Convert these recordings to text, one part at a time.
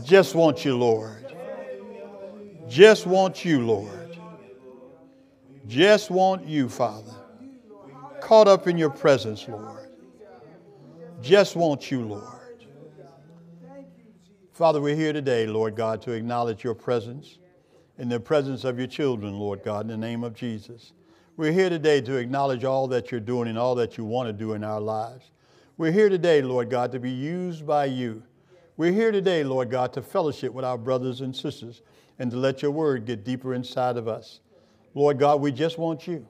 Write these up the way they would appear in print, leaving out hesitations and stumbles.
Just want you, Lord. Just want you, Lord. Just want you, Father. Caught up in your presence, Lord. Just want you, Lord. Father, we're here today, Lord God, to acknowledge your presence in the presence of your children, Lord God, in the name of Jesus. We're here today to acknowledge all that you're doing and all that you want to do in our lives. We're here today, Lord God, to be used by you. We're here today, Lord God, to fellowship with our brothers and sisters and to let your word get deeper inside of us. Lord God, we just want you.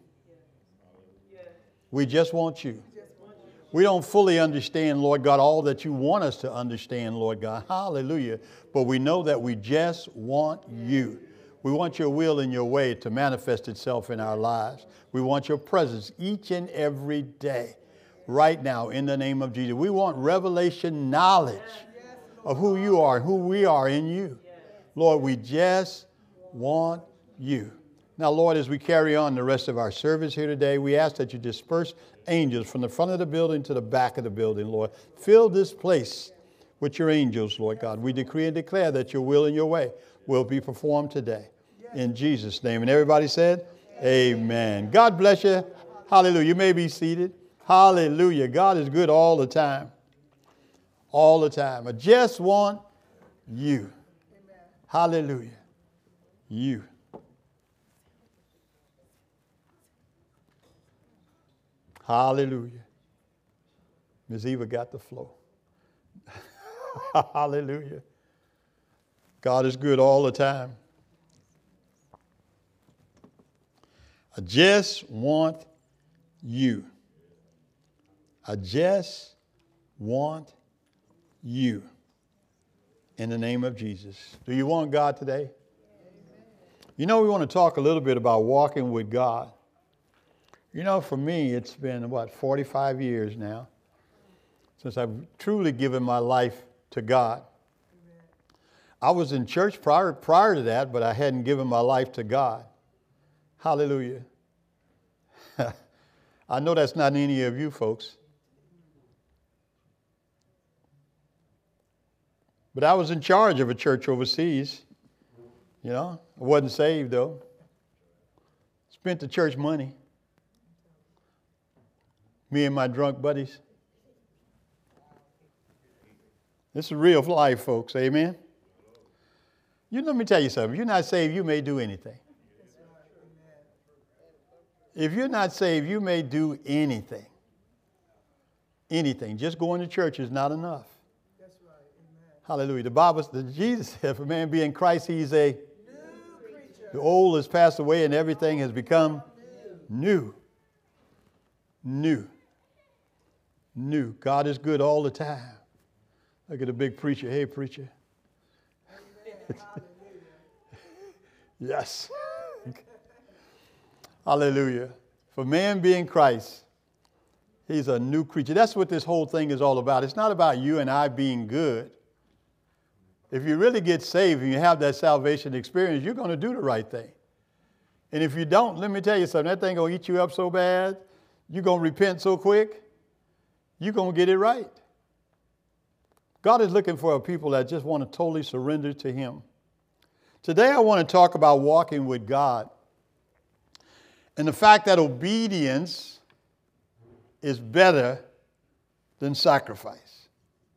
We just want you. We don't fully understand, Lord God, all that you want us to understand, Lord God. Hallelujah. But we know that we just want you. We want your will and your way to manifest itself in our lives. We want your presence each and every day, right now, in the name of Jesus. We want revelation knowledge of who you are, who we are in you. Lord, we just want you. Now, Lord, as we carry on the rest of our service here today, we ask that you disperse angels from the front of the building to the back of the building, Lord. Fill this place with your angels, Lord God. We decree and declare that your will and your way will be performed today. In Jesus' name. And everybody said, amen. God bless you. Hallelujah. You may be seated. Hallelujah. God is good all the time. All the time. I just want you. Hallelujah. You. Hallelujah. Ms. Eva got the flow. Hallelujah. God is good all the time. I just want you. I just want you. In the name of Jesus. Do you want God today? You know, we want to talk a little bit about walking with God. You know, for me, it's been, 45 years now since I've truly given my life to God. I was in church prior to that, but I hadn't given my life to God. Hallelujah. I know that's not any of you folks. But I was in charge of a church overseas. You know, I wasn't saved though. Spent the church money. Me and my drunk buddies. This is real life, folks. Amen. Let me tell you something. If you're not saved, you may do anything. If you're not saved, you may do anything. Anything. Just going to church is not enough. That's right. Amen. Hallelujah. The Bible, Jesus said, if a man be in Christ, he's a new creature. The old has passed away and everything has become new. New. New. God is good all the time. Look at a big preacher. Hey, preacher. Yes. Hallelujah. For man being Christ, he's a new creature. That's what this whole thing is all about. It's not about you and I being good. If you really get saved and you have that salvation experience, you're going to do the right thing. And if you don't, let me tell you something, that thing going to eat you up so bad, you're going to repent so quick, you're going to get it right. God is looking for a people that just want to totally surrender to him. Today I want to talk about walking with God and the fact that obedience is better than sacrifice.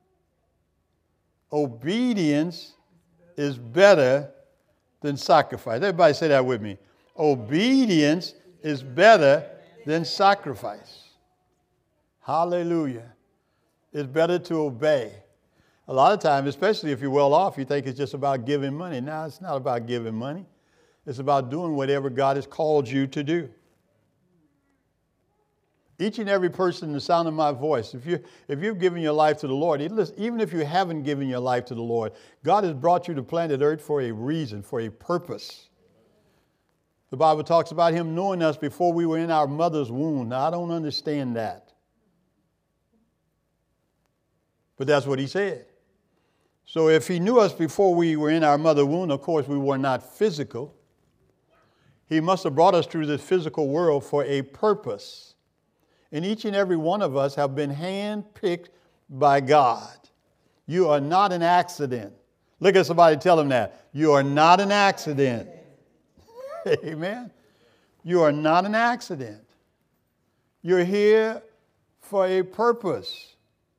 Obedience is better than sacrifice. Everybody say that with me. Obedience is better than sacrifice. Hallelujah. It's better to obey. A lot of times, especially if you're well off, you think it's just about giving money. No, it's not about giving money. It's about doing whatever God has called you to do. Each and every person in the sound of my voice, if you've given your life to the Lord, even if you haven't given your life to the Lord, God has brought you to planet Earth for a reason, for a purpose. The Bible talks about him knowing us before we were in our mother's womb. Now, I don't understand that. But that's what he said. So if he knew us before we were in our mother's womb, of course we were not physical. He must have brought us through this physical world for a purpose. And each and every one of us have been handpicked by God. You are not an accident. Look at somebody, tell them that. You are not an accident. Amen. You are not an accident. You're here for a purpose.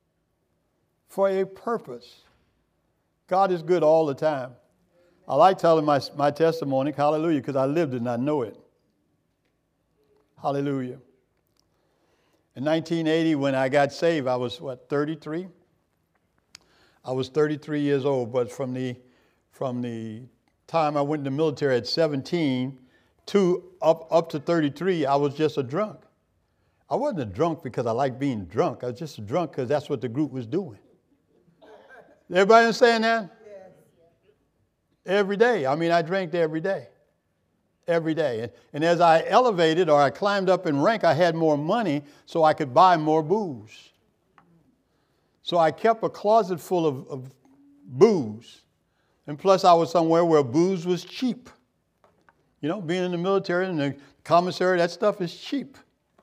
For a purpose. God is good all the time. I like telling my testimony, hallelujah, because I lived it and I know it. Hallelujah. In 1980, when I got saved, I was, 33? I was 33 years old, but from the time I went in the military at 17 to up to 33, I was just a drunk. I wasn't a drunk because I liked being drunk. I was just a drunk because that's what the group was doing. Everybody understand that? Yes. Every day. I mean, I drank every day. Every day. And as I elevated or I climbed up in rank, I had more money so I could buy more booze. So I kept a closet full of booze. And plus I was somewhere where booze was cheap. You know, being in the military and the commissary, that stuff is cheap.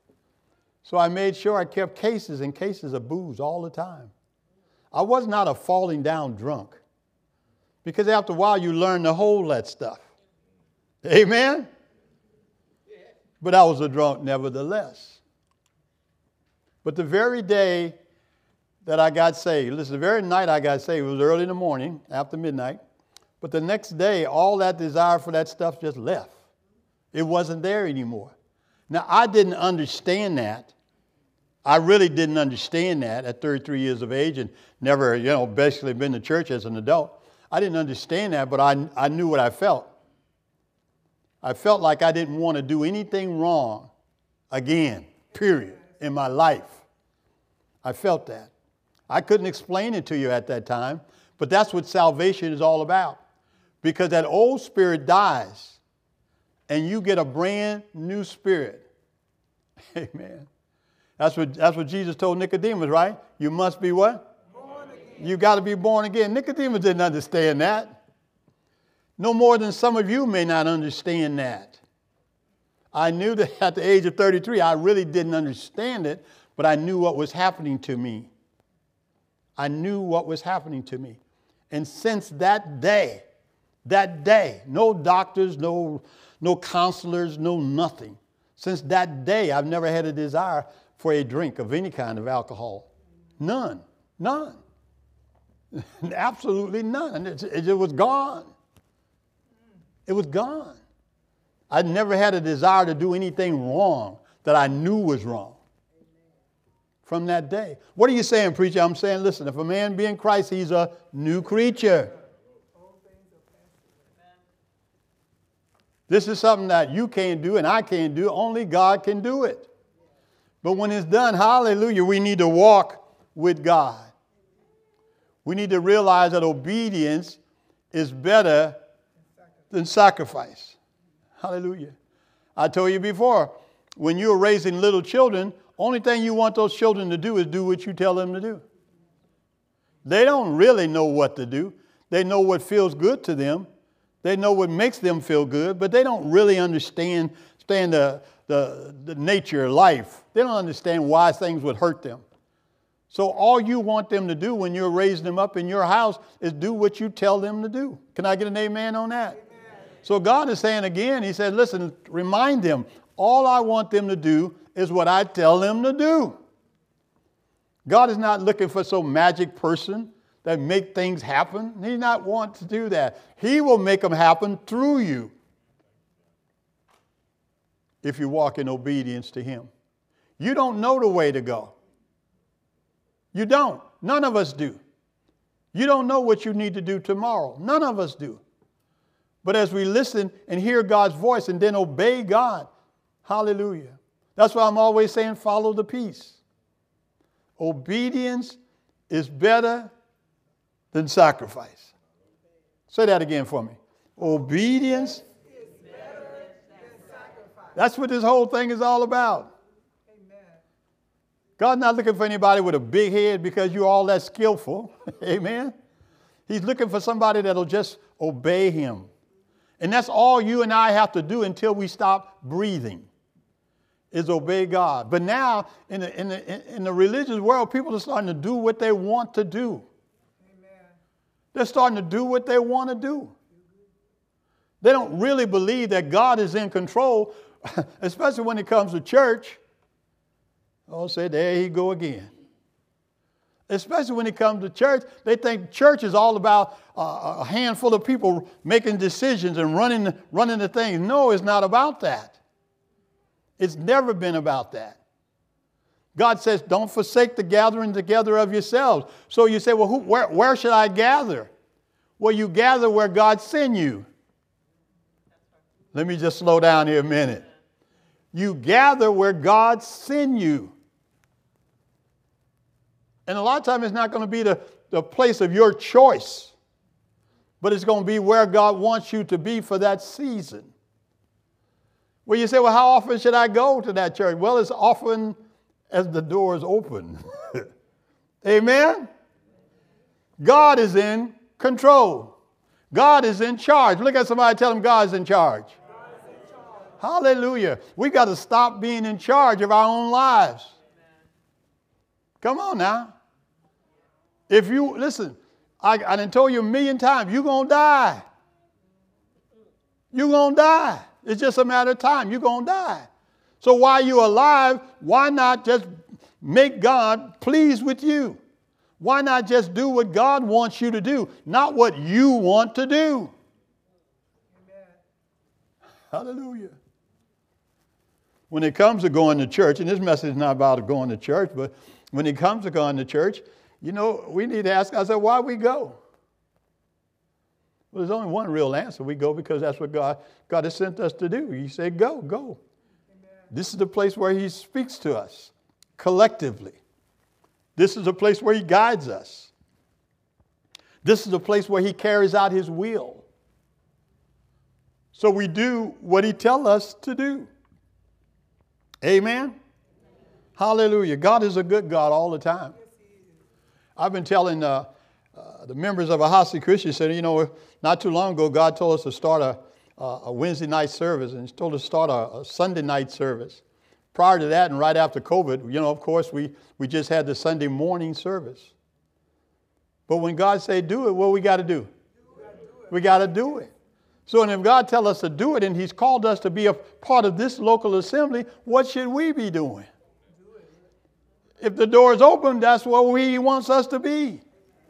So I made sure I kept cases and cases of booze all the time. I was not a falling down drunk. Because after a while you learn to hold that stuff. Amen? But I was a drunk nevertheless. But the very day that I got saved, listen, the very night I got saved, it was early in the morning, after midnight. But the next day, all that desire for that stuff just left. It wasn't there anymore. Now, I didn't understand that. I really didn't understand that at 33 years of age and never, basically been to church as an adult. I didn't understand that, but I knew what I felt. I felt like I didn't want to do anything wrong again, period, in my life. I felt that. I couldn't explain it to you at that time, but that's what salvation is all about. Because that old spirit dies and you get a brand new spirit. Amen. That's what Jesus told Nicodemus, right? You must be what? Born again. You got to be born again. Nicodemus didn't understand that. No more than some of you may not understand that. I knew that at the age of 33, I really didn't understand it, but I knew what was happening to me. I knew what was happening to me. And since that day, no doctors, no counselors, no nothing. Since that day, I've never had a desire for a drink of any kind of alcohol. None. Absolutely none. It was gone. It was gone. I never had a desire to do anything wrong that I knew was wrong. From that day. What are you saying, preacher? I'm saying, listen, if a man be in Christ, he's a new creature. This is something that you can't do and I can't do. Only God can do it. But when it's done, hallelujah, we need to walk with God. We need to realize that obedience is better than sacrifice. Hallelujah. I told you before, when you're raising little children, only thing you want those children to do is do what you tell them to do. They don't really know what to do. They know what feels good to them. They know what makes them feel good, but they don't really understand the nature of life. They don't understand why things would hurt them. So all you want them to do when you're raising them up in your house is do what you tell them to do. Can I get an amen on that? Amen. So God is saying again, he said, listen, remind them, all I want them to do is what I tell them to do. God is not looking for some magic person that make things happen. He's not want to do that. He will make them happen through you if you walk in obedience to him. You don't know the way to go. You don't. None of us do. You don't know what you need to do tomorrow. None of us do. But as we listen and hear God's voice and then obey God, hallelujah. That's why I'm always saying follow the peace. Obedience is better than sacrifice. Say that again for me. Obedience is better than sacrifice. That's what this whole thing is all about. Amen. God's not looking for anybody with a big head because you're all that skillful. Amen. He's looking for somebody that'll just obey him. And that's all you and I have to do until we stop breathing, is obey God. But now, in the religious world, people are starting to do what they want to do. Amen. They're starting to do what they want to do. They don't really believe that God is in control, especially when it comes to church. Oh, say, there he go again. Especially when it comes to church, they think church is all about a handful of people making decisions and running the things. No, it's not about that. It's never been about that. God says, don't forsake the gathering together of yourselves. So you say, well, where should I gather? Well, you gather where God sent you. Let me just slow down here a minute. You gather where God sent you. And a lot of times it's not going to be the place of your choice, but it's going to be where God wants you to be for that season. Well, you say, well, how often should I go to that church? Well, as often as the door is open. Amen? God is in control. God is in charge. Look at somebody, tell them God is in charge. Hallelujah. We got to stop being in charge of our own lives. Come on now. If you, listen, I done told you a million times, you're going to die. You're going to die. It's just a matter of time. You're going to die. So while you're alive, why not just make God pleased with you? Why not just do what God wants you to do, not what you want to do? Amen. Hallelujah. When it comes to going to church, and this message is not about going to church, but when it comes to going to church, you know, we need to ask ourselves, why we go? Well, there's only one real answer. We go because that's what God has sent us to do. He said, go. Amen. This is the place where he speaks to us collectively. This is the place where he guides us. This is the place where he carries out his will. So we do what he tells us to do. Amen? Hallelujah. God is a good God all the time. I've been telling the members of Ahasi Christian Center, you know, not too long ago, God told us to start a Wednesday night service, and he told us to start a Sunday night service. Prior to that and right after COVID, you know, of course, we just had the Sunday morning service. But when God said do it, what we got to do? We got to do it. So and if God tells us to do it and he's called us to be a part of this local assembly, what should we be doing? If the door is open, that's where he wants us to be.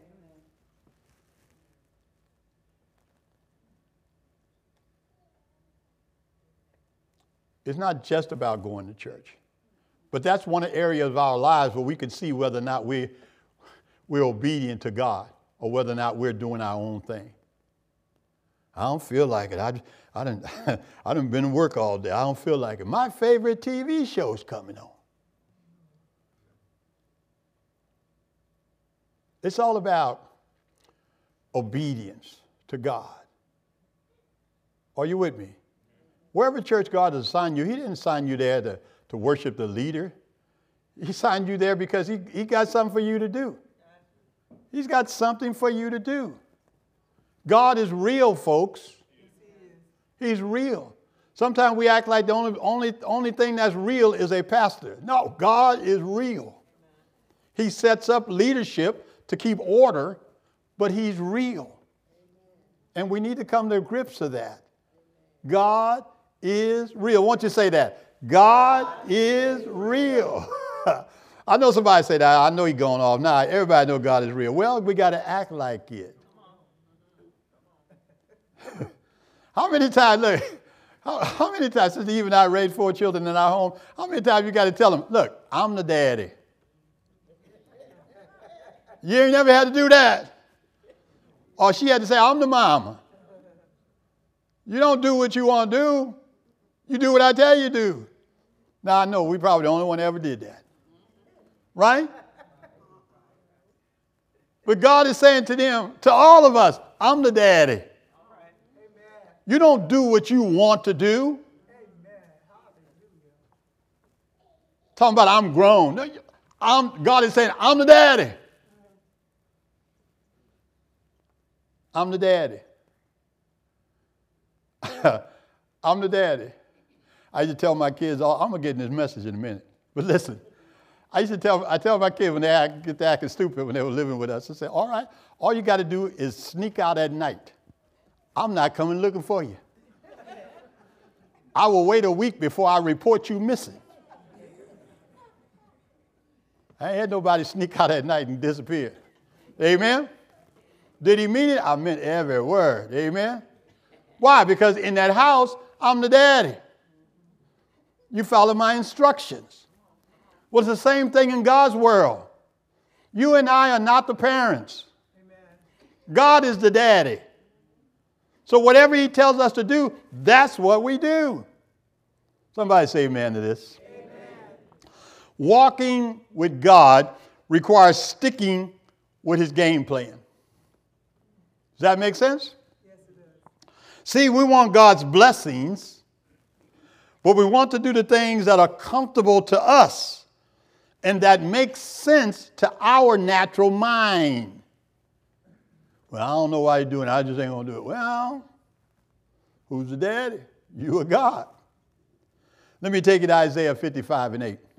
It's not just about going to church. But that's one area of our lives where we can see whether or not we're obedient to God or whether or not we're doing our own thing. I don't feel like it. I done been to work all day. I don't feel like it. My favorite TV show's coming on. It's all about obedience to God. Are you with me? Wherever church God has assigned you, he didn't assign you there to worship the leader. He signed you there because he got something for you to do. He's got something for you to do. God is real, folks. He's real. Sometimes we act like the only thing that's real is a pastor. No, God is real. He sets up leadership to keep order, but he's real. And we need to come to grips with that. God is real. Won't you say that? God is real. I know somebody say that. I know he's going off. Now, everybody knows God is real. Well, we got to act like it. How many times, look, how many times, since Eve and I raised 4 children in our home, how many times you got to tell them, look, I'm the daddy. You ain't never had to do that. Or she had to say, I'm the mama. You don't do what you want to do. You do what I tell you to do. Now, I know we probably the only one that ever did that. Right? But God is saying to them, to all of us, I'm the daddy. You don't do what you want to do. Talking about I'm grown. God is saying, I'm the daddy. I'm the daddy. I'm the daddy. I used to tell my kids, I'm going to get in this message in a minute. But listen, I tell my kids when they get to acting stupid when they were living with us, I say, all right, all you got to do is sneak out at night. I'm not coming looking for you. I will wait a week before I report you missing. I ain't had nobody sneak out at night and disappear. Amen? Did he mean it? I meant every word. Amen? Why? Because in that house, I'm the daddy. You follow my instructions. Well, it's the same thing in God's world. You and I are not the parents. Amen. God is the daddy. So whatever he tells us to do, that's what we do. Somebody say amen to this. Amen. Walking with God requires sticking with his game plan. Does that make sense? Yes, it does. See, we want God's blessings, but we want to do the things that are comfortable to us and that make sense to our natural mind. Well, I don't know why you're doing it. I just ain't going to do it. Well, who's the daddy? You or God? Let me take you to Isaiah 55 and 8.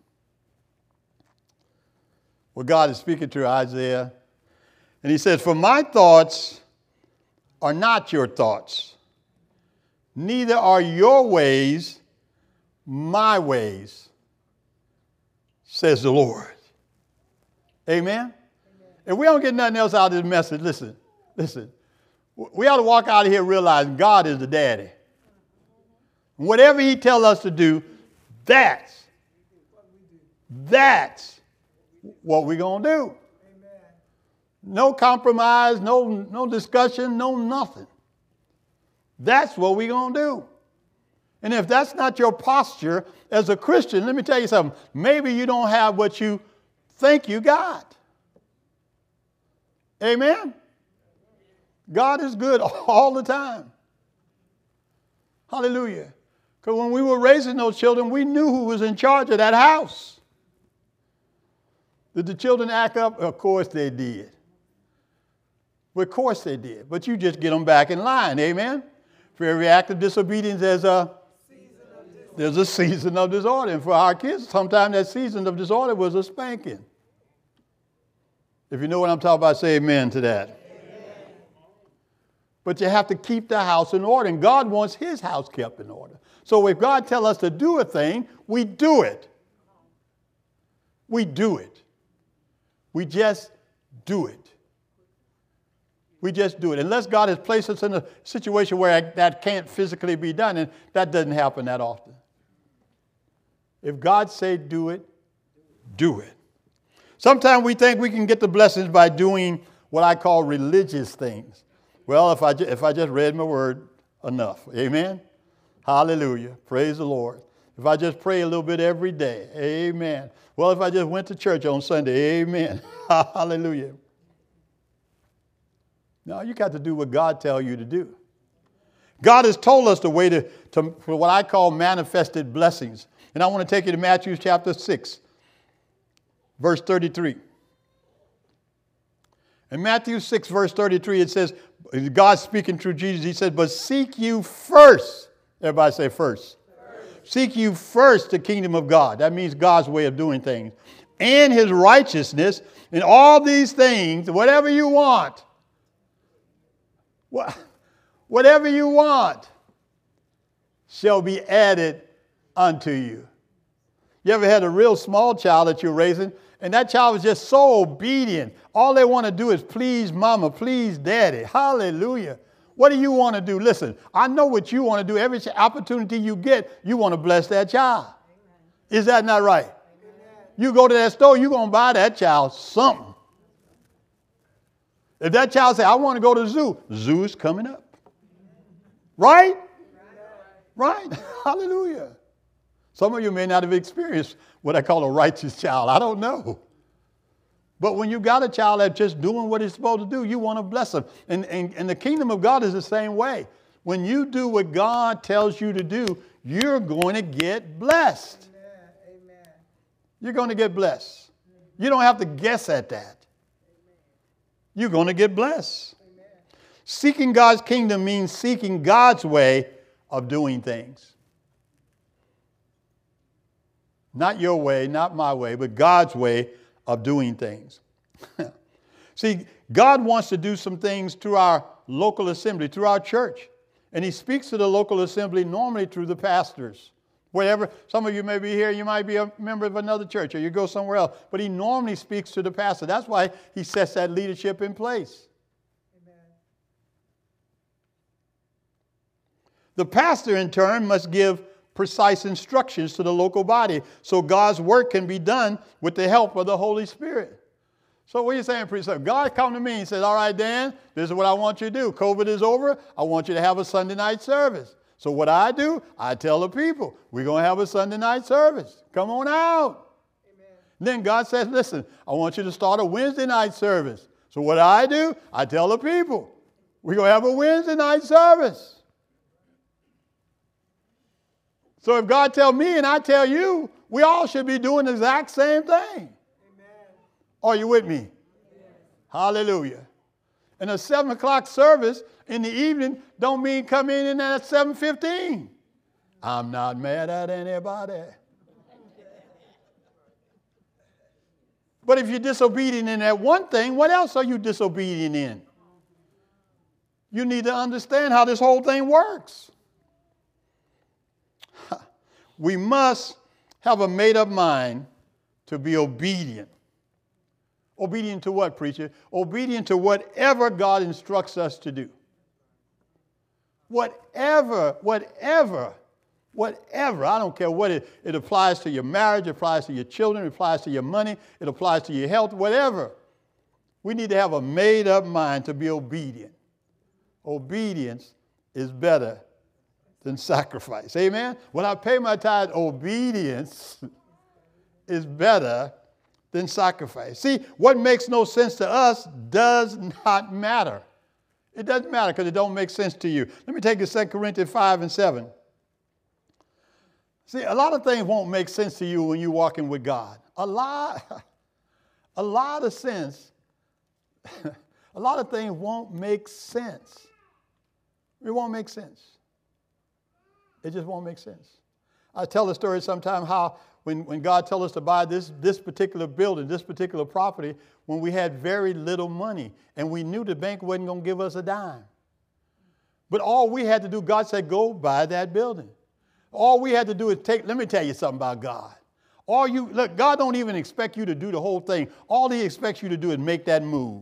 Where God is speaking to Isaiah. And he says, for my thoughts are not your thoughts, neither are your ways my ways, says the Lord. Amen? Amen. If we don't get nothing else out of this message, listen. We ought to walk out of here realizing God is the daddy. Whatever he tells us to do, that's what we're going to do. Amen. No compromise, no discussion, no nothing. That's what we're going to do. And if that's not your posture as a Christian, let me tell you something. Maybe you don't have what you think you got. Amen? God is good all the time. Hallelujah. Because when we were raising those children, we knew who was in charge of that house. Did the children act up? Of course they did. Of course they did. But you just get them back in line. Amen? For every act of disobedience, there's a season of disorder. And for our kids, sometimes that season of disorder was a spanking. If you know what I'm talking about, say amen to that. Amen. But you have to keep the house in order. And God wants his house kept in order. So if God tells us to do a thing, we do it. We do it. We just do it. We just do it. Unless God has placed us in a situation where that can't physically be done, and that doesn't happen that often. If God say do it, do it. Sometimes we think we can get the blessings by doing what I call religious things. Well, if I just read my word enough, amen? Hallelujah. Praise the Lord. If I just pray a little bit every day, amen. Well, if I just went to church on Sunday, amen. Hallelujah. No, you got to do what God tells you to do. God has told us the way for what I call manifested blessings. And I want to take you to Matthew chapter 6, verse 33. In Matthew 6, verse 33, it says, God speaking through Jesus, he said, but seek you first. Everybody say first. Seek you first the kingdom of God. That means God's way of doing things. And his righteousness, and all these things, whatever you want, whatever you want shall be added unto you. You ever had a real small child that you're raising, and that child was just so obedient. All they want to do is please mama, please daddy. Hallelujah. What do you want to do? Listen, I know what you want to do. Every opportunity you get, you want to bless that child. Amen. Is that not right? Amen. You go to that store, you're going to buy that child something. If that child says, I want to go to the zoo, zoo's coming up. Right? Right. Hallelujah. Some of you may not have experienced what I call a righteous child. I don't know. But when you got a child that's just doing what he's supposed to do, you want to bless them. And the kingdom of God is the same way. When you do what God tells you to do, you're going to get blessed. Amen. You're going to get blessed. You don't have to guess at that. You're going to get blessed. Amen. Seeking God's kingdom means seeking God's way of doing things. Not your way, not my way, but God's way of doing things. See, God wants to do some things through our local assembly, through our church. And he speaks to the local assembly normally through the pastors. Wherever, some of you may be here, you might be a member of another church, or you go somewhere else. But he normally speaks to the pastor. That's why he sets that leadership in place. Amen. The pastor, in turn, must give precise instructions to the local body so God's work can be done with the help of the Holy Spirit. So what are you saying, preacher? God come to me and said, all right, Dan, this is what I want you to do. COVID is over. I want you to have a Sunday night service. So what I do, I tell the people, we're going to have a Sunday night service. Come on out. Amen. Then God says, listen, I want you to start a Wednesday night service. So what I do, I tell the people, we're going to have a Wednesday night service. So if God tell me and I tell you, we all should be doing the exact same thing. Amen. Are you with me? Yes. Hallelujah. And a 7 o'clock service in the evening don't mean come in at 7:15. I'm not mad at anybody. But if you're disobedient in that one thing, what else are you disobedient in? You need to understand how this whole thing works. We must have a made-up mind to be obedient. Obedient to what, preacher? Obedient to whatever God instructs us to do. Whatever. I don't care what it applies to your marriage, it applies to your children, it applies to your money, it applies to your health, whatever. We need to have a made-up mind to be obedient. Obedience is better than sacrifice. Amen? When I pay my tithe, obedience is better than sacrifice. See, what makes no sense to us does not matter. It doesn't matter because it don't make sense to you. Let me take you to 2 Corinthians 5:7. See, a lot of things won't make sense to you when you're walking with God. A lot of sense, a lot of things won't make sense. It won't make sense. It just won't make sense. I tell a story sometime how when God told us to buy this particular building, this particular property, when we had very little money and we knew the bank wasn't going to give us a dime. But all we had to do, God said, go buy that building. All we had to do is let me tell you something about God. Look, God don't even expect you to do the whole thing. All he expects you to do is make that move.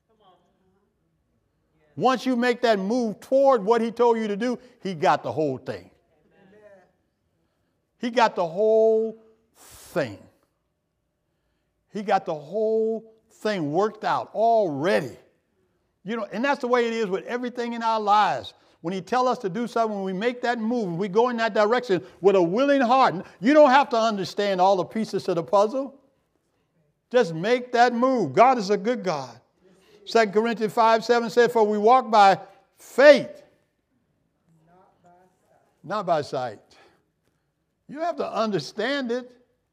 Once you make that move toward what he told you to do, he got the whole thing. He got the whole thing. He got the whole thing worked out already. You know, and that's the way it is with everything in our lives. When he tells us to do something, when we make that move, we go in that direction with a willing heart. You don't have to understand all the pieces of the puzzle. Just make that move. God is a good God. 2 Corinthians 5:7 said, for we walk by faith, not by sight. You have to understand it.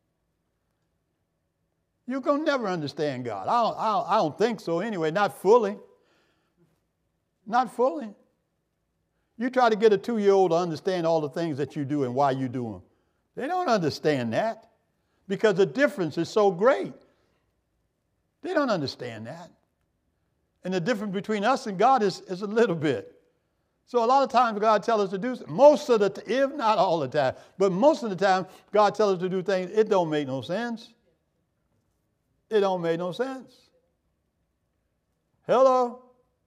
You're going to never understand God. I don't think so anyway, not fully. Not fully. You try to get a 2-year-old to understand all the things that you do and why you do them. They don't understand that because the difference is so great. They don't understand that. And the difference between us and God is a little bit. So a lot of times God tells us to do, most of the time, if not all the time, but most of the time God tells us to do things, it don't make no sense. It don't make no sense. Hello?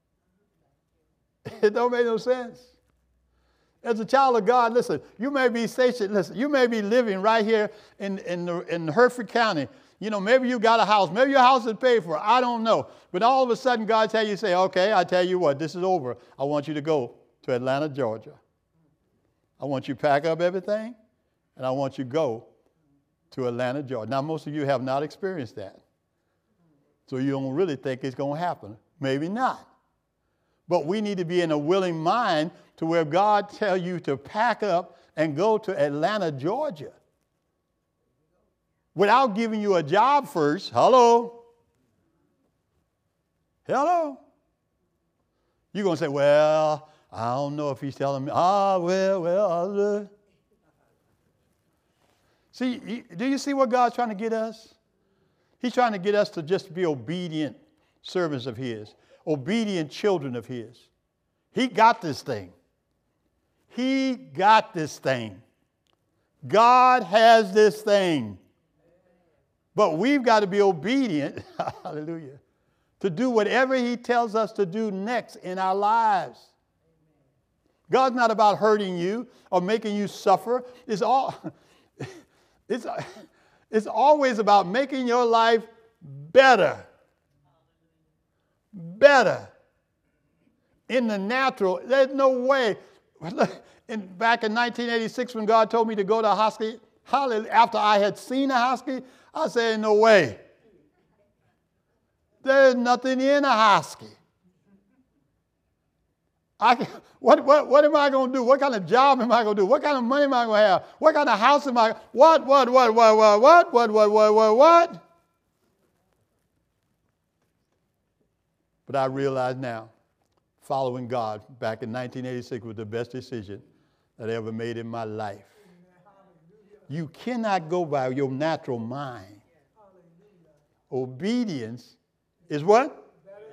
It don't make no sense. As a child of God, listen, you may be stationed, listen, you may be living right here in Hertford County. You know, maybe you got a house. Maybe your house is paid for. I don't know. But all of a sudden, God tell you, say, okay, I tell you what, this is over. I want you to go to Atlanta, Georgia. I want you to pack up everything, and I want you to go to Atlanta, Georgia. Now, most of you have not experienced that. So you don't really think it's going to happen. Maybe not. But we need to be in a willing mind to where God tell you to pack up and go to Atlanta, Georgia. Without giving you a job first. Hello? Hello? You're going to say, well, I don't know if he's telling me. See, do you see what God's trying to get us? He's trying to get us to just be obedient servants of his, obedient children of his. He got this thing. He got this thing. God has this thing. But we've got to be obedient, hallelujah, to do whatever he tells us to do next in our lives. God's not about hurting you or making you suffer. It's always about making your life better. Better. In the natural, there's no way. Back in 1986 when God told me to go to a hospital, after I had seen a hospital, I said, no way. There's nothing in a hospital. What am I going to do? What kind of job am I going to do? What kind of money am I going to have? What kind of house am I? What? But I realize now, following God back in 1986 was the best decision that I ever made in my life. You cannot go by your natural mind. Obedience is what?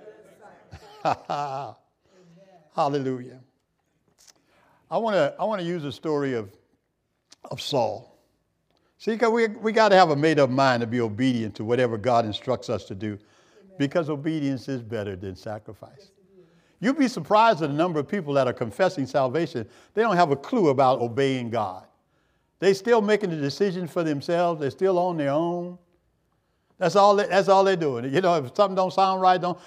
Hallelujah. I want to use the story of Saul. See, because we got to have a made-up mind to be obedient to whatever God instructs us to do, because obedience is better than sacrifice. You'd be surprised at the number of people that are confessing salvation. They don't have a clue about obeying God. They're still making the decisions for themselves. They're still on their own. That's all they're doing. You know, if something don't sound right, don't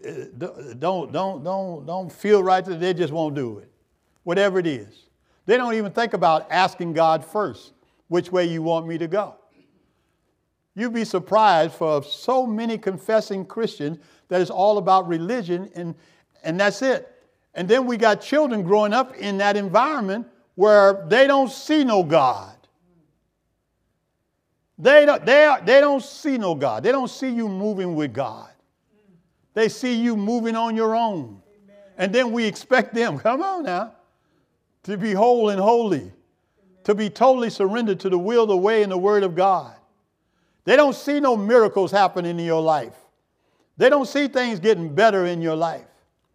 feel right, they just won't do it. Whatever it is. They don't even think about asking God first, which way you want me to go. You'd be surprised for so many confessing Christians that it's all about religion and that's it. And then we got children growing up in that environment where they don't see no God. They don't see no God. They don't see you moving with God. They see you moving on your own. Amen. And then we expect them, come on now, to be whole and holy, amen, to be totally surrendered to the will, the way, and the word of God. They don't see no miracles happening in your life. They don't see things getting better in your life.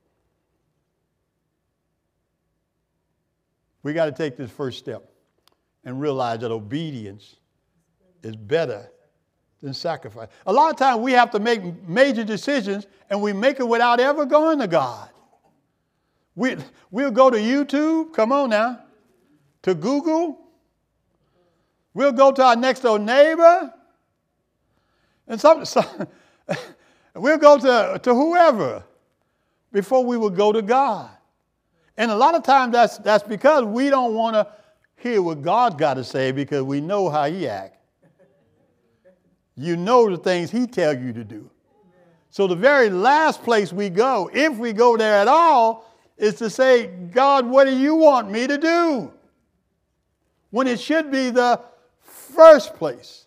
We got to take this first step and realize that obedience is better than sacrifice. A lot of times we have to make major decisions and we make it without ever going to God. We'll go to YouTube, come on now, to Google. We'll go to our next door neighbor. And we'll go to whoever before we will go to God. And a lot of times that's because we don't want to hear what God's got to say because we know how he acts. You know the things he tells you to do. So the very last place we go, if we go there at all, is to say, God, what do you want me to do? When it should be the first place.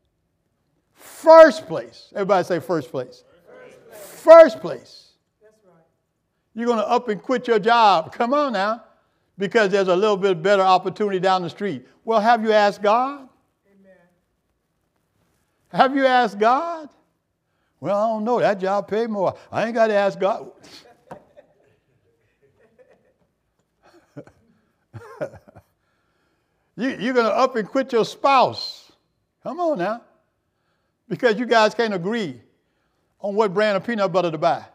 First place. Everybody say first place. First place. You're going to up and quit your job. Come on now. Because there's a little bit better opportunity down the street. Well, have you asked God? Amen. Have you asked God? Well, I don't know. That job paid more. I ain't got to ask God. You're going to up and quit your spouse. Come on now. Because you guys can't agree on what brand of peanut butter to buy.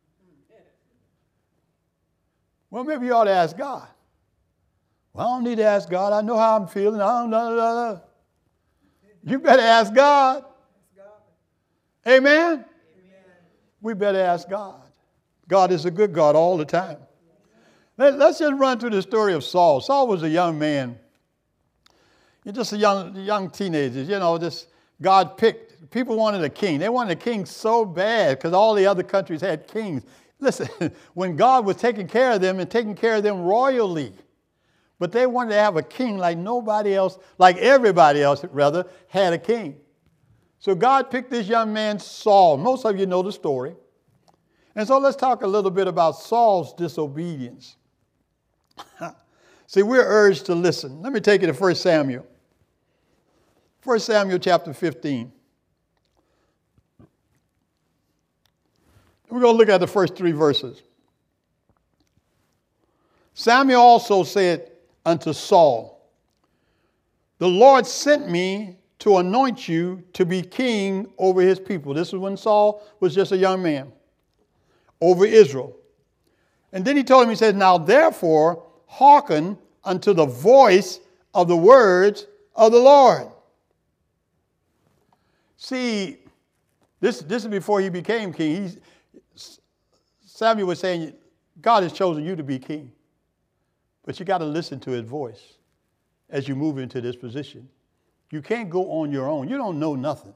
Well, maybe you ought to ask God. Well, I don't need to ask God. I know how I'm feeling. I don't know. You better ask God. Amen? Amen? We better ask God. God is a good God all the time. Let's just run through the story of Saul. Saul was a young man. Just a young teenager. You know, just God picked. People wanted a king. They wanted a king so bad because all the other countries had kings. Listen, when God was taking care of them and taking care of them royally, but they wanted to have a king like nobody else, like everybody else, rather, had a king. So God picked this young man, Saul. Most of you know the story. And so let's talk a little bit about Saul's disobedience. See, we're urged to listen. Let me take you to 1 Samuel. 1 Samuel chapter 15. We're going to look at the first 3 verses. Samuel also said unto Saul, the Lord sent me to anoint you to be king over his people. This is when Saul was just a young man, over Israel. And then he told him, he said, now therefore hearken unto the voice of the words of the Lord. See, this is before he became king. Samuel was saying, God has chosen you to be king. But you got to listen to his voice as you move into this position. You can't go on your own. You don't know nothing.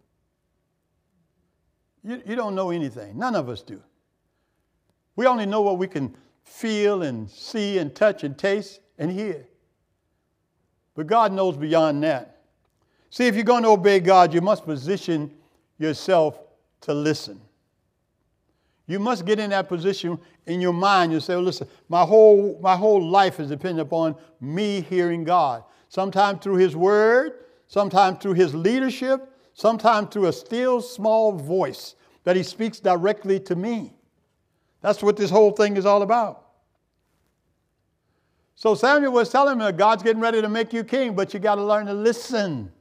You don't know anything. None of us do. We only know what we can feel and see and touch and taste and hear. But God knows beyond that. See, if you're going to obey God, you must position yourself to listen. You must get in that position in your mind. You say, well, listen, my whole life is dependent upon me hearing God. Sometimes through his word, sometimes through his leadership, sometimes through a still small voice that he speaks directly to me. That's what this whole thing is all about. So Samuel was telling him that God's getting ready to make you king, but you got to learn to listen.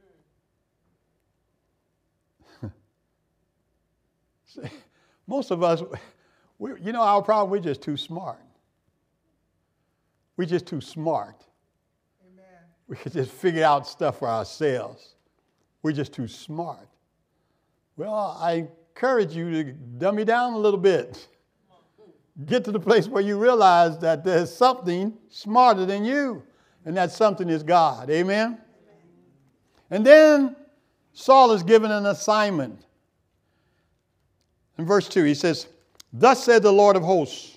Most of us, our problem, we're just too smart. We're just too smart. Amen. We can just figure out stuff for ourselves. We're just too smart. Well, I encourage you to dummy down a little bit. Get to the place where you realize that there's something smarter than you, and that something is God. Amen? And then Saul is given an assignment. In verse 2, he says, thus said the Lord of hosts,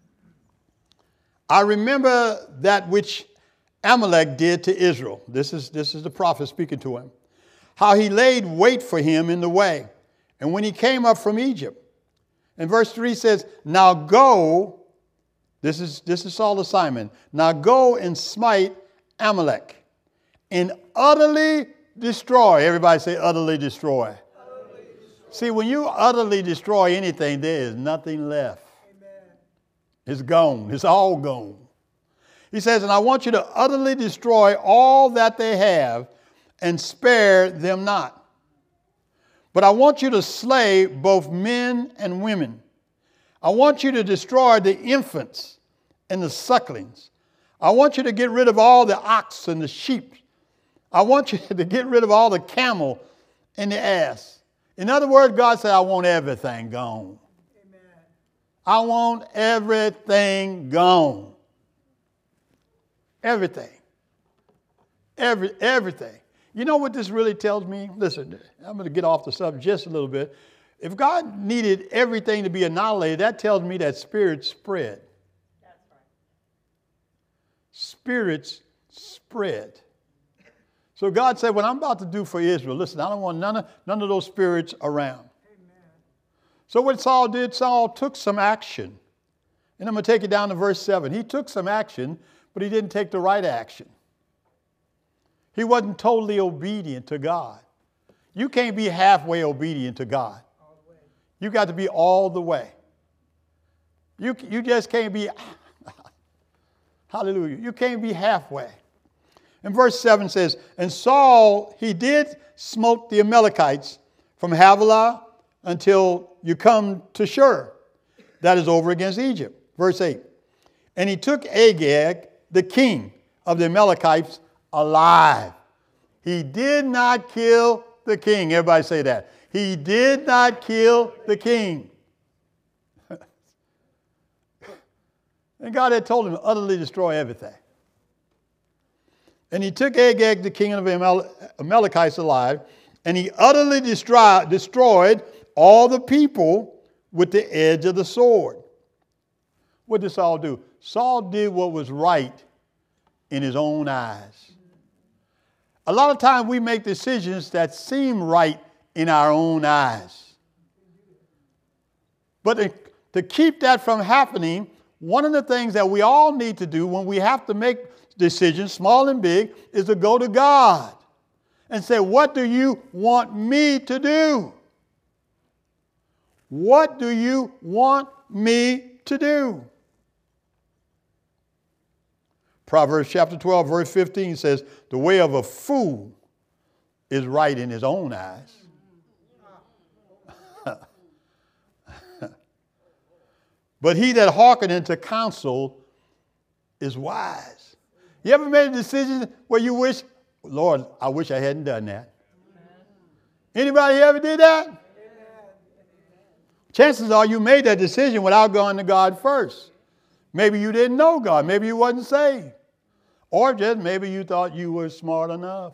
I remember that which Amalek did to Israel. This is the prophet speaking to him. How he laid wait for him in the way, and when he came up from Egypt. And verse 3 says, now go, this is Saul's assignment, now go and smite Amalek and utterly destroy. Everybody say utterly destroy. See, when you utterly destroy anything, there is nothing left. Amen. It's gone. It's all gone. He says, and I want you to utterly destroy all that they have and spare them not. But I want you to slay both men and women. I want you to destroy the infants and the sucklings. I want you to get rid of all the ox and the sheep. I want you to get rid of all the camel and the ass. In other words, God said, I want everything gone. Amen. I want everything gone. Everything. Everything. You know what this really tells me? Listen, I'm going to get off the subject just a little bit. If God needed everything to be annihilated, that tells me that spirits spread. That's right. Spirits spread. So God said, what I'm about to do for Israel, listen, I don't want none of those spirits around. Amen. So what Saul did, Saul took some action. And I'm going to take it down to verse 7. He took some action, but he didn't take the right action. He wasn't totally obedient to God. You can't be halfway obedient to God. You got to be all the way. You just can't be, hallelujah, you can't be halfway. And verse 7 says, and Saul, he did smote the Amalekites from Havilah until you come to Shur. That is over against Egypt. Verse 8. And he took Agag, the king of the Amalekites, alive. He did not kill the king. Everybody say that. He did not kill the king. And God had told him to utterly destroy everything. And he took Agag, the king of the Amalekites, alive, and he utterly destroyed all the people with the edge of the sword. What did Saul do? Saul did what was right in his own eyes. A lot of times we make decisions that seem right in our own eyes. But to keep that from happening, one of the things that we all need to do when we have to make decisions, small and big, is to go to God and say, what do you want me to do? What do you want me to do? Proverbs chapter 12, verse 15 says, the way of a fool is right in his own eyes. But he that hearkeneth to counsel is wise. You ever made a decision where you wish, Lord, I wish I hadn't done that? Anybody ever did that? Chances are you made that decision without going to God first. Maybe you didn't know God. Maybe you wasn't saved. Or just maybe you thought you were smart enough.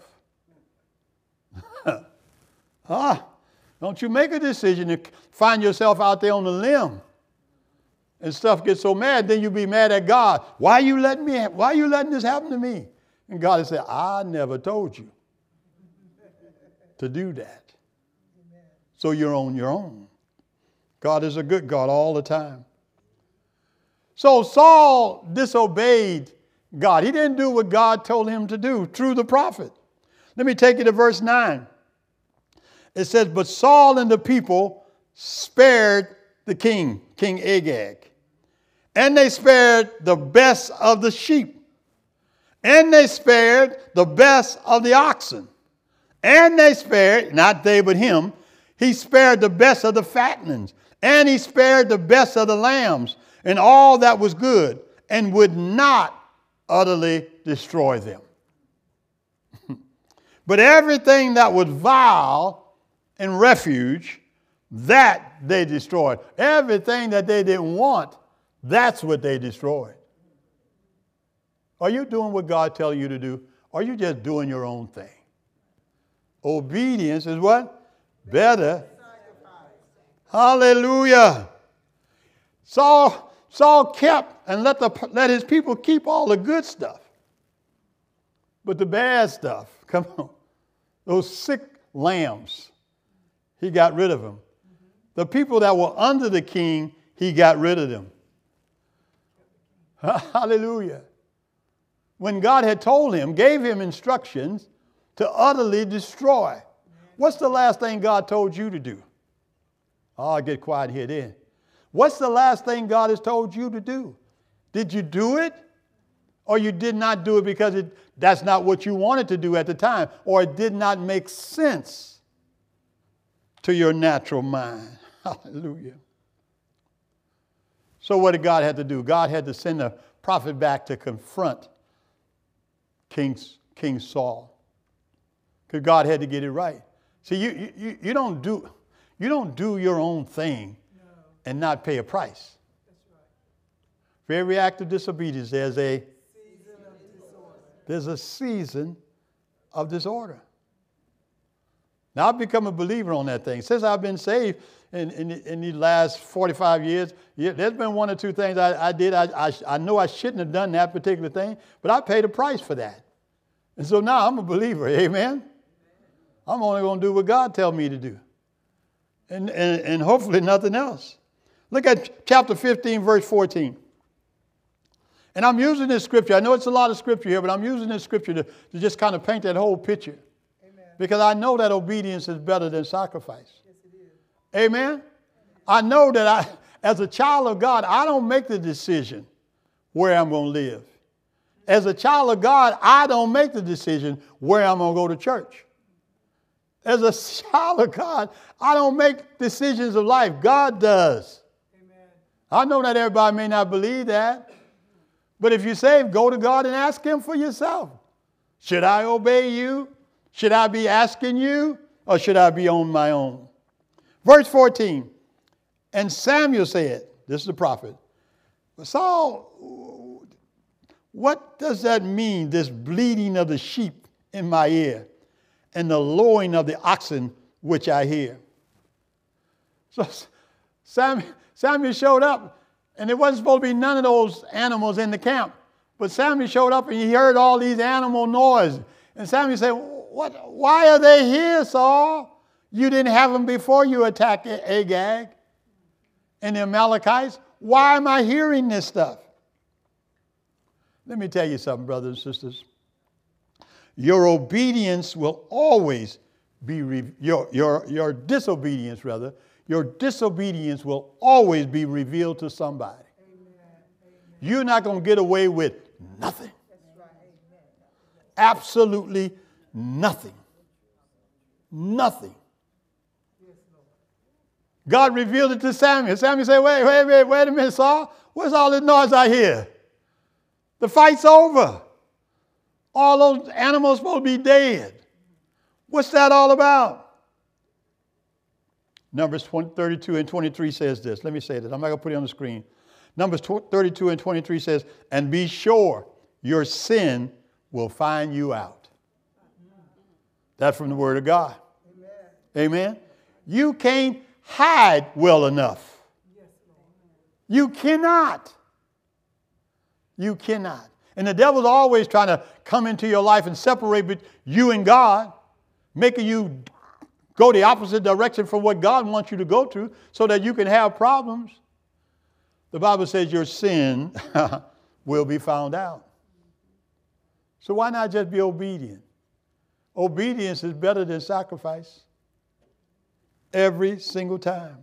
Don't you make a decision to find yourself out there on the limb and stuff gets so mad, then you be mad at God. Why are you letting this happen to me? And God will say, I never told you to do that. So you're on your own. God is a good God all the time. So Saul disobeyed God. He didn't do what God told him to do through the prophet. Let me take you to verse 9. It says, but Saul and the people spared the king, King Agag. And they spared the best of the sheep. And they spared the best of the oxen. And they spared, not they but him, he spared the best of the fattenings. And he spared the best of the lambs and all that was good, and would not utterly destroy them. But everything that was vile and refuge, that they destroyed. Everything that they didn't want, that's what they destroyed. Are you doing what God tells you to do? Or are you just doing your own thing? Obedience is what? Better. Hallelujah. Saul kept and let his people keep all the good stuff. But the bad stuff, come on, those sick lambs, he got rid of them. The people that were under the king, he got rid of them. Hallelujah. When God had told him, gave him instructions to utterly destroy. What's the last thing God told you to do? Oh, get quiet here then. What's the last thing God has told you to do? Did you do it? Or you did not do it because that's not what you wanted to do at the time? Or it did not make sense to your natural mind? Hallelujah. So what did God have to do? God had to send a prophet back to confront King Saul. Because God had to get it right. See, you don't do your own thing and not pay a price. That's right. For every act of disobedience, there's a season of disorder. Now, I've become a believer on that thing. Since I've been saved in these last 45 years, there's been one or two things I did. I know I shouldn't have done that particular thing, but I paid a price for that. And so now I'm a believer. Amen? I'm only going to do what God tells me to do. And hopefully nothing else. Look at chapter 15, verse 14. And I'm using this scripture. I know it's a lot of scripture here, but I'm using this scripture to just kind of paint that whole picture. Amen. Because I know that obedience is better than sacrifice. Yes, it is. Amen? I know that as a child of God, I don't make the decision where I'm going to live. As a child of God, I don't make the decision where I'm going to go to church. As a child of God, I don't make decisions of life. God does. Amen. I know that everybody may not believe that. But if you're saved, go to God and ask him for yourself. Should I obey you? Should I be asking you? Or should I be on my own? Verse 14. And Samuel said, this is the prophet, Saul, what does that mean, this bleating of the sheep in my ear and the lowing of the oxen which I hear? So Samuel showed up, and there wasn't supposed to be none of those animals in the camp. But Samuel showed up, and he heard all these animal noise. And Samuel said, why are they here, Saul? You didn't have them before you attacked Agag and the Amalekites. Why am I hearing this stuff? Let me tell you something, brothers and sisters. Your obedience will always be, your disobedience rather, your disobedience will always be revealed to somebody. You're not going to get away with nothing. Absolutely nothing. Nothing. God revealed it to Samuel. Samuel said, wait a minute, Saul. What's all this noise I hear? The fight's over. All those animals supposed to be dead. What's that all about? Numbers 32 and 23 says this. Let me say this. I'm not going to put it on the screen. Numbers 32 and 23 says, and be sure your sin will find you out. That's from the Word of God. Amen. You can't hide well enough. You cannot. You cannot. And the devil's always trying to come into your life and separate you and God, making you go the opposite direction from what God wants you to go to so that you can have problems. The Bible says your sin will be found out. So why not just be obedient? Obedience is better than sacrifice. Every single time.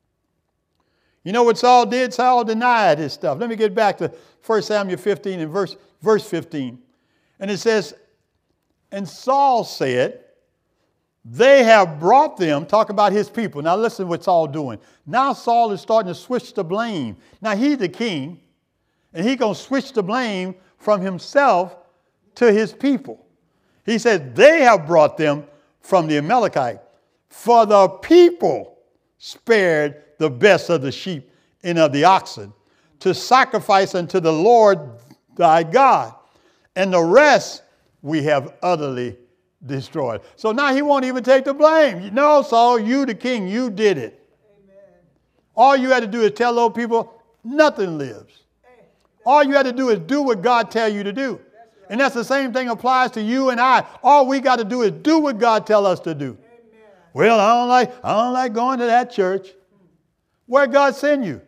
You know what Saul did? Saul denied his stuff. Let me get back to 1 Samuel 15 and verse 15. And it says, and Saul said, they have brought them, talk about his people. Now listen what Saul doing. Now Saul is starting to switch the blame. Now he's the king, and he's going to switch the blame from himself to his people. He said, they have brought them from the Amalekite. For the people spared the best of the sheep and of the oxen to sacrifice unto the Lord thy God. And the rest we have utterly destroyed. So now he won't even take the blame. No, Saul, you the king, you did it. Amen. All you had to do is tell those people, nothing lives. All you had to do is do what God tells you to do. And that's the same thing applies to you and I. All we got to do is do what God tells us to do. Amen. Well, I don't like going to that church. Where God send you?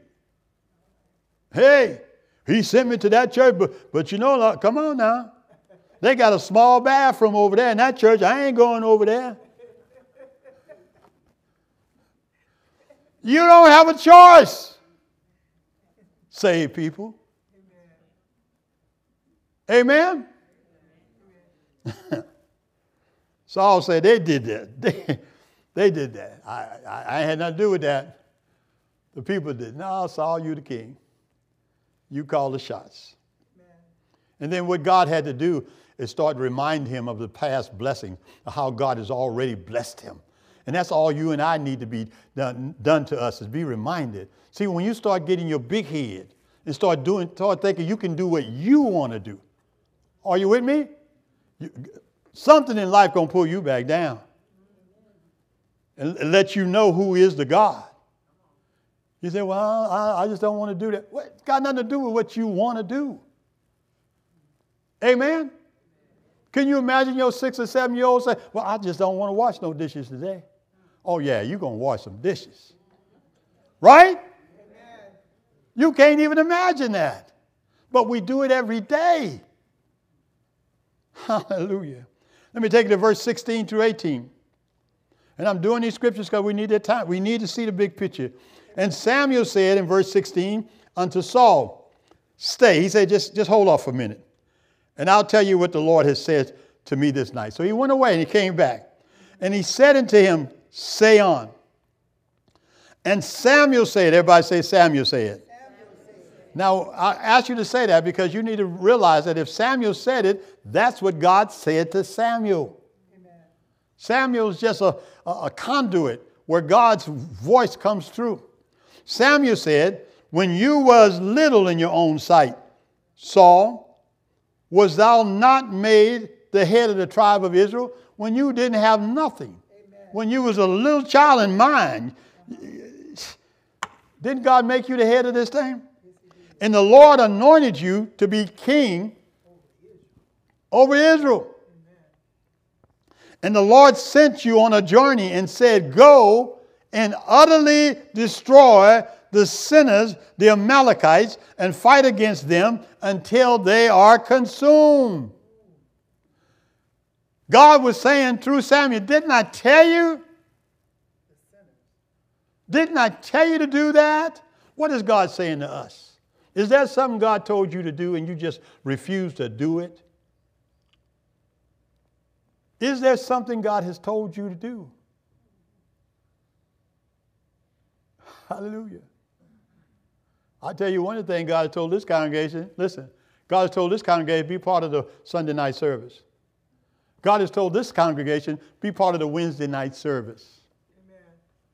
Hey, he sent me to that church, but you know, come on now. They got a small bathroom over there in that church. I ain't going over there. You don't have a choice. Save people. Amen? Saul said they did that. They did that. I had nothing to do with that. The people did. No, Saul, you the king. You call the shots. Amen. And then what God had to do is start to remind him of the past blessing, of how God has already blessed him. And that's all you and I need to be done to us, is be reminded. See, when you start getting your big head and start thinking you can do what you want to do. Are you with me? Something in life going to pull you back down and let you know who is the God. You say, well, I just don't want to do that. Well, it's got nothing to do with what you want to do. Amen? Can you imagine your 6 or 7-year-old say, well, I just don't want to wash no dishes today. Oh, yeah, you're going to wash some dishes. Right? Amen. You can't even imagine that. But we do it every day. Hallelujah. Let me take it to verse 16 through 18. And I'm doing these scriptures because we need that time. We need to see the big picture. And Samuel said in verse 16 unto Saul, stay. He said, just hold off for a minute. And I'll tell you what the Lord has said to me this night. So he went away and he came back. And he said unto him, say on. And Samuel said, everybody say Samuel said. Now, I ask you to say that because you need to realize that if Samuel said it, that's what God said to Samuel. Amen. Samuel is just a conduit where God's voice comes through. Samuel said, when you was little in your own sight, Saul, was thou not made the head of the tribe of Israel? When you didn't have nothing. Amen. When you was a little child in mind, didn't God make you the head of this thing? And the Lord anointed you to be king over Israel. And the Lord sent you on a journey and said, go and utterly destroy the sinners, the Amalekites, and fight against them until they are consumed. God was saying through Samuel, didn't I tell you? Didn't I tell you to do that? What is God saying to us? Is that something God told you to do and you just refuse to do it? Is there something God has told you to do? Hallelujah. I'll tell you one of the things God has told this congregation. Listen, God has told this congregation, be part of the Sunday night service. God has told this congregation, be part of the Wednesday night service. Amen.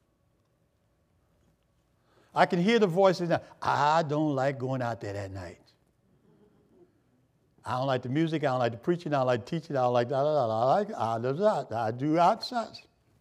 I can hear the voices now. I don't like going out there that night. I don't like the music. I don't like the preaching. I don't like the teaching. I don't like that. I do outside.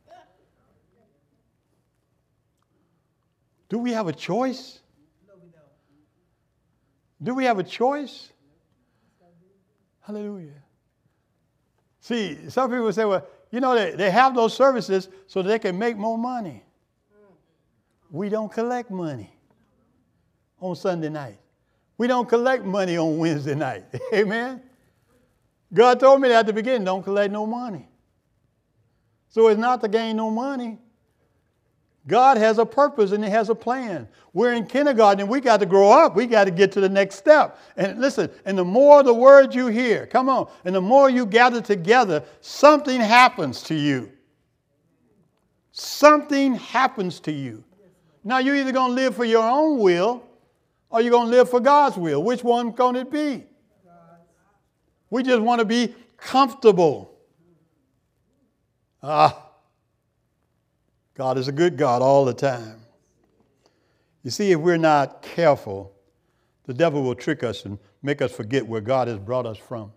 Do we have a choice? No, we don't. Do we have a choice? Hallelujah. See, some people say, well, you know, they have those services so they can make more money. We don't collect money on Sunday night. We don't collect money on Wednesday night. Amen? God told me that at the beginning, don't collect no money. So it's not to gain no money. God has a purpose and He has a plan. We're in kindergarten and we got to grow up. We got to get to the next step. And listen, and the more the word you hear, come on, and the more you gather together, something happens to you. Something happens to you. Now you're either going to live for your own will or you're going to live for God's will. Which one's going to be? We just want to be comfortable. God is a good God all the time. You see, if we're not careful, the devil will trick us and make us forget where God has brought us from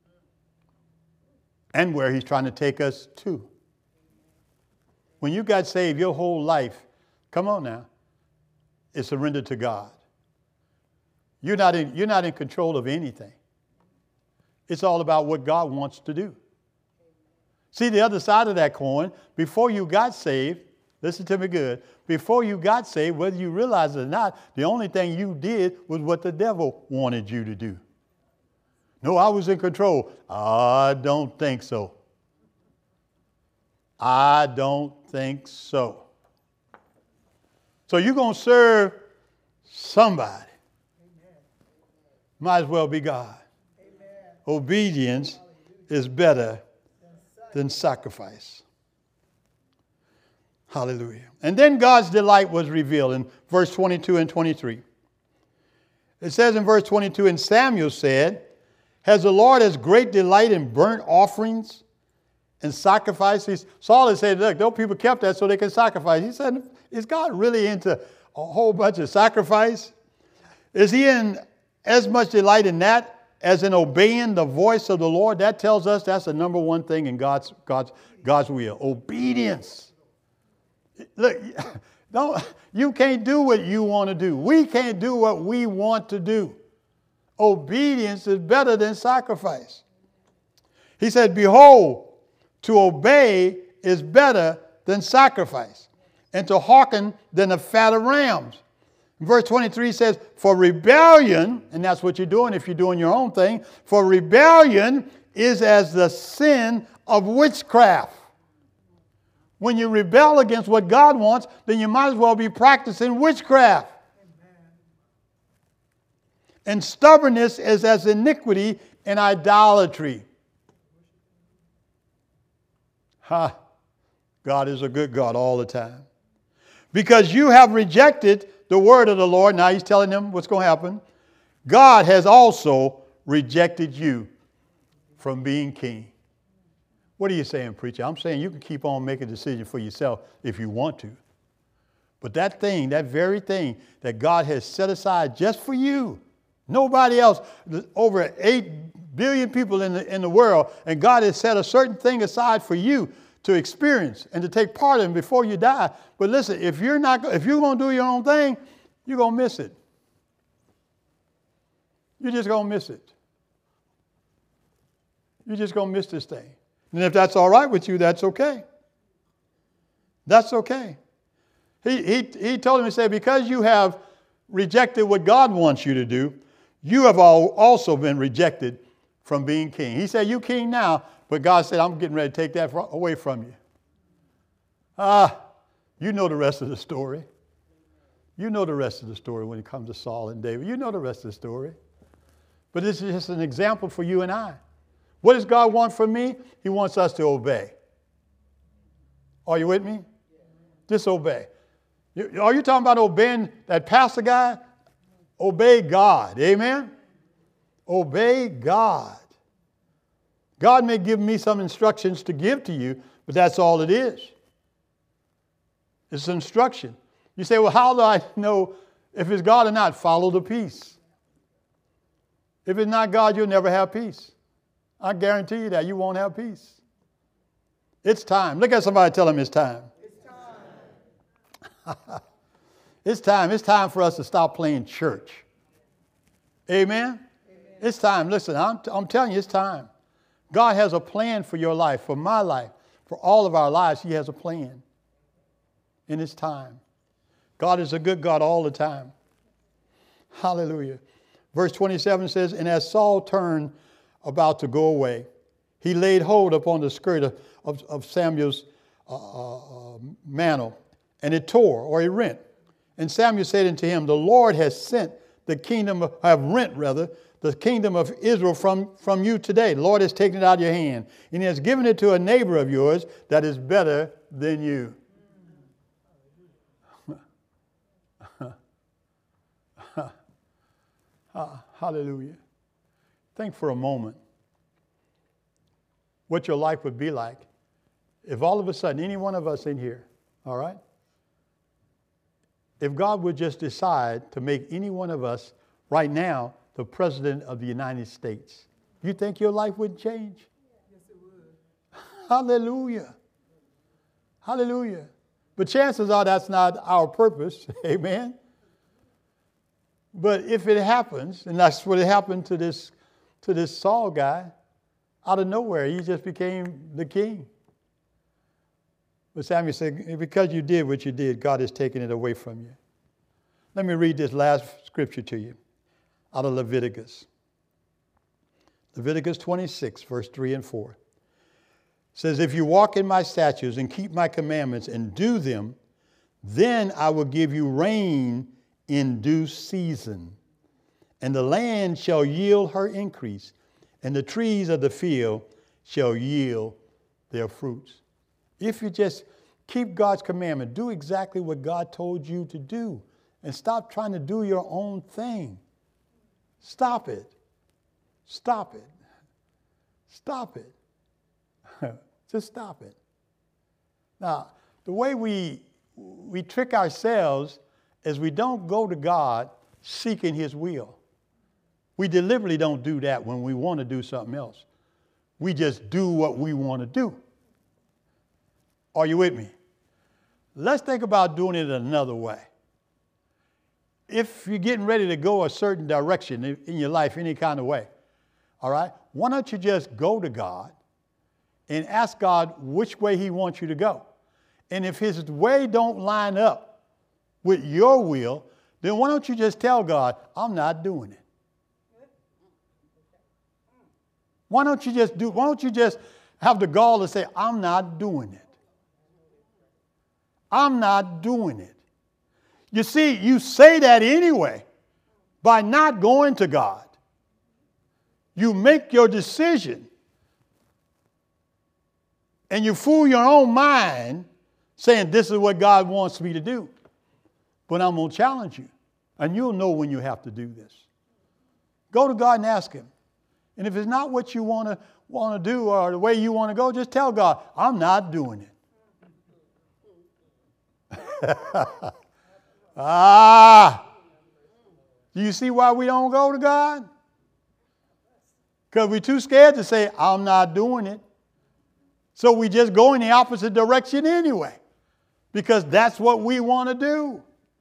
and where He's trying to take us to. When you got saved, your whole life, come on now, is surrendered to God. You're not in control of anything. It's all about what God wants to do. See, the other side of that coin, before you got saved, listen to me good, before you got saved, whether you realize it or not, the only thing you did was what the devil wanted you to do. No, I was in control. I don't think so. I don't think so. So you're going to serve somebody. Amen. Might as well be God. Amen. Obedience is better than sacrifice. Hallelujah. And then God's delight was revealed in verse 22 and 23. It says in verse 22, and Samuel said, has the Lord as great delight in burnt offerings and sacrifices? Saul had said, look, those people kept that so they could sacrifice. He said, is God really into a whole bunch of sacrifice? Is He in as much delight in that as in obeying the voice of the Lord? That tells us that's the number one thing in God's will. Obedience. Look, you can't do what you want to do. We can't do what we want to do. Obedience is better than sacrifice. He said, behold, to obey is better than sacrifice, and to hearken than the fat of rams. Verse 23 says, for rebellion, and that's what you're doing if you're doing your own thing, for rebellion is as the sin of witchcraft. When you rebel against what God wants, then you might as well be practicing witchcraft. Amen. And stubbornness is as iniquity and idolatry. God is a good God all the time. Because you have rejected the word of the Lord. Now He's telling them what's going to happen. God has also rejected you from being king. What are you saying, preacher? I'm saying you can keep on making a decision for yourself if you want to. But that thing, that very thing that God has set aside just for you, nobody else, over 8 billion people in the world, and God has set a certain thing aside for you to experience and to take part in before you die. But listen, if you're going to do your own thing, you're going to miss it. You're just going to miss it. You're just going to miss this thing. And if that's all right with you, that's okay. That's okay. He told him, he said, because you have rejected what God wants you to do, you have also been rejected from being king. He said, you king now, But God said, I'm getting ready to take that away from you. You know the rest of the story. You know the rest of the story when it comes to Saul and David. You know the rest of the story. But this is just an example for you and I. What does God want from me? He wants us to obey. Are you with me? Just obey. Are you talking about obeying that pastor guy? Obey God. Amen? Obey God. God may give me some instructions to give to you, but that's all it is. It's instruction. You say, well, how do I know if it's God or not? Follow the peace. If it's not God, you'll never have peace. I guarantee you that you won't have peace. It's time. Look at somebody, tell them it's time. It's time. It's time. It's time for us to stop playing church. Amen? Amen. It's time. Listen, I'm telling you, it's time. God has a plan for your life, for my life, for all of our lives. He has a plan. And it's time. God is a good God all the time. Hallelujah. Verse 27 says, and as Saul turned about to go away, he laid hold upon the skirt of Samuel's mantle, and it tore, or it rent. And Samuel said unto him, the Lord has sent the kingdom, the kingdom of Israel from you today. The Lord has taken it out of your hand, and he has given it to a neighbor of yours that is better than you. Hallelujah. Think for a moment what your life would be like if all of a sudden, any one of us in here, all right, if God would just decide to make any one of us right now the president of the United States. You think your life wouldn't change? Yes, it would. Hallelujah. Hallelujah. But chances are that's not our purpose. Amen. But if it happens, and that's what happened to this Saul guy, out of nowhere, he just became the king. But Samuel said, because you did what you did, God has taken it away from you. Let me read this last scripture to you out of Leviticus. Leviticus 26, verse 3 and 4. It says, if you walk in my statutes and keep my commandments and do them, then I will give you rain in due season, and the land shall yield her increase, and the trees of the field shall yield their fruits. If you just keep God's commandment, do exactly what God told you to do, and stop trying to do your own thing. Stop it. Stop it. Stop it. Just stop it. Now, the way we trick ourselves is we don't go to God seeking his will. We deliberately don't do that when we want to do something else. We just do what we want to do. Are you with me? Let's think about doing it another way. If you're getting ready to go a certain direction in your life, any kind of way, all right, why don't you just go to God and ask God which way he wants you to go? And if his way don't line up with your will, then why don't you just tell God, I'm not doing it? Why don't you just have the gall to say, I'm not doing it? I'm not doing it. You see, you say that anyway by not going to God. You make your decision and you fool your own mind saying this is what God wants me to do. But I'm going to challenge you, and you'll know when you have to do this. Go to God and ask him. And if it's not what you want to do or the way you want to go, just tell God, I'm not doing it. Do you see why we don't go to God? Because we're too scared to say, I'm not doing it. So we just go in the opposite direction anyway, because that's what we want to do.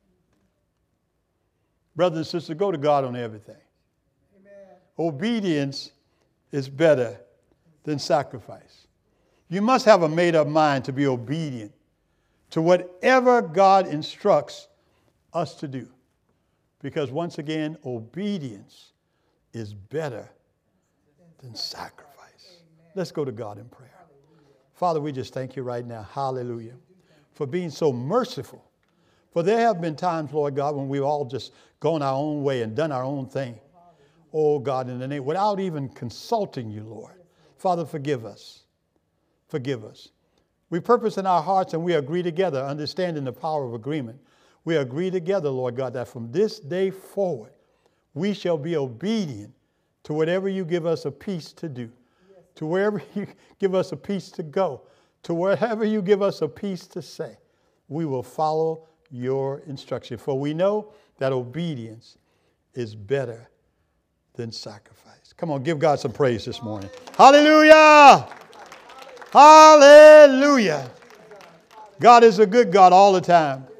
Brothers and sisters, go to God on everything. Amen. Obedience is better than sacrifice. You must have a made-up mind to be obedient to whatever God instructs us to do. Because once again, obedience is better than sacrifice. Amen. Let's go to God in prayer. Father, we just thank you right now. Hallelujah. For being so merciful. For there have been times, Lord God, when we've all just gone our own way and done our own thing. Oh God, in the name, without even consulting you, Lord. Father, forgive us. Forgive us. We purpose in our hearts and we agree together, understanding the power of agreement. We agree together, Lord God, that from this day forward, we shall be obedient to whatever you give us a piece to do, to wherever you give us a piece to go, to wherever you give us a piece to say. We will follow your instruction. For we know that obedience is better than sacrifice. Come on, give God some praise this morning. Hallelujah! Hallelujah! God is a good God all the time.